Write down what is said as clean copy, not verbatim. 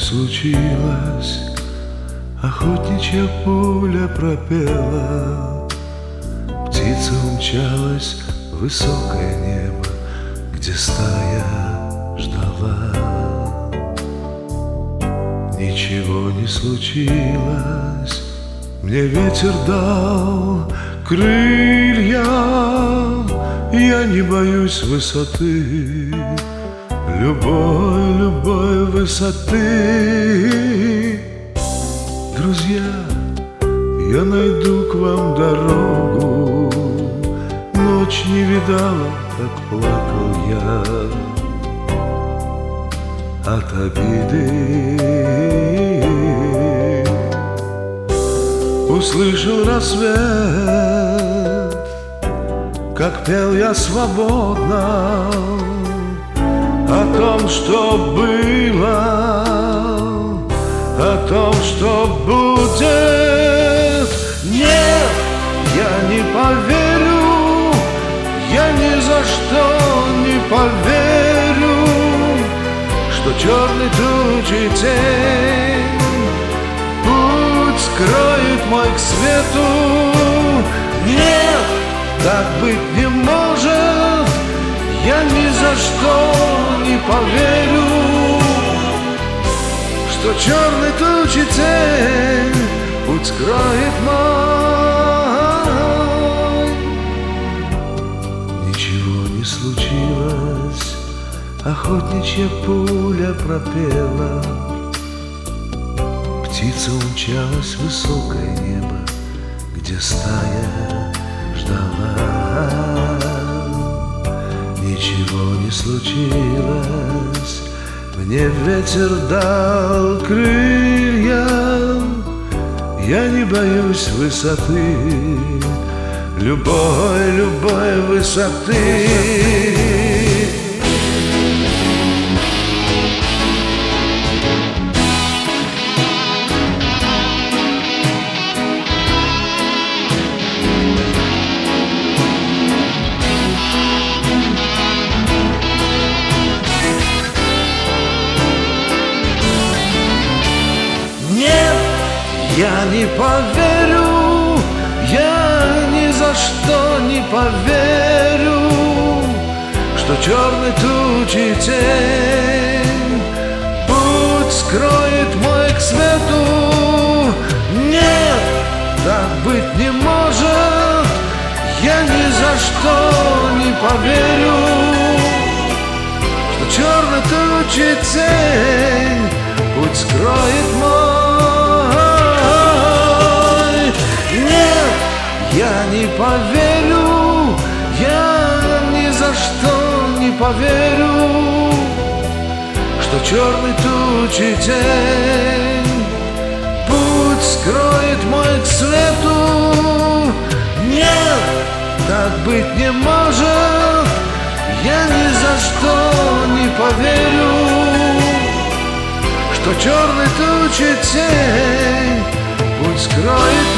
случилось, охотничья пуля пропела, птица умчалась в высокое небо, где стая ждала. Ничего не случилось, мне ветер дал крылья, я не боюсь высоты, любой высоты. Друзья, я найду к вам дорогу, ночь не видала, как плакал я от обиды. Услышал рассвет, как пел я свободно о том, что было, о том, что будет. Нет, я не поверю, я ни за что не поверю, что черной тучей тень путь скроет мой к свету. Нет, так быть не может, я ни за что не поверю, что черной тучи тень путь скроет мой. Ничего не случилось, охотничья пуля пропела, птица умчалась в высокое небо, где стая ждала. Ничего не случилось, мне ветер дал крылья, я не боюсь высоты, любой высоты. Я не поверю, я ни за что не поверю, что черной тучи тень путь скроет мой к свету. Нет, так быть не может, я ни за что не поверю, что черной тучи тень путь скроет мой. Я не поверю, я ни за что не поверю, что черной тучи тень путь скроет мой к свету. Нет, так быть не может, я ни за что не поверю, что черной тучи тень путь скроет